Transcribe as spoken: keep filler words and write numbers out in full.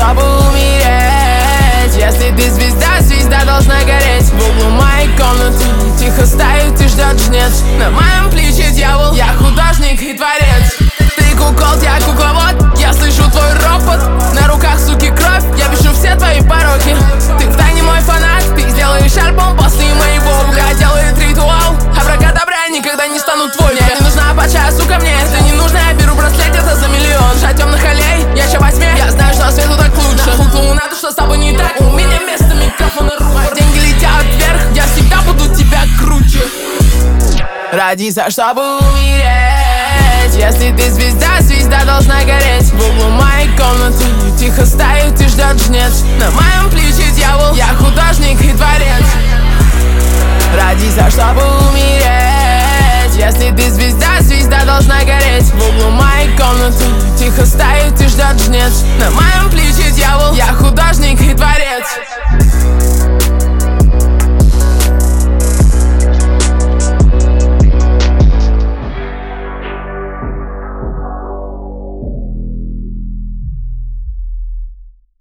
чтобы умереть. Если ты звезда, звезда должна гореть. В углу моей комнаты тихо стоит и ждет жнец. На моем плече дьявол, я художник и творец. Ты куколд, я кукловод, я слышу твой ропот. На руках, суки, кровь, я вижу все твои пороки. Ты втайне мой фанат, ты сделаешь альбом после моего. Уга делает ритуал, абракадабра, я никогда не стану твой. Мне не нужна большая сука, мне это не нужно. Я беру браслет, это за миллион. Шать темных аллей, я еще во тьме, я знаю, что свету так лучше. Нахуй клоунаду, что с тобой не так. У меня место микрофона рук. Деньги летят вверх, я всегда буду тебя круче. Родиться, чтобы умереть. Если ты звезда, звезда должна гореть. В углу моей комнаты тихо стоит и ждет жнец. На моем плече дьявол, я художник и творец. Родиться, чтобы умереть. Если ты звезда, звезда должна гореть. В углу моей комнаты тихо стоит и ждет жнец. На моем плече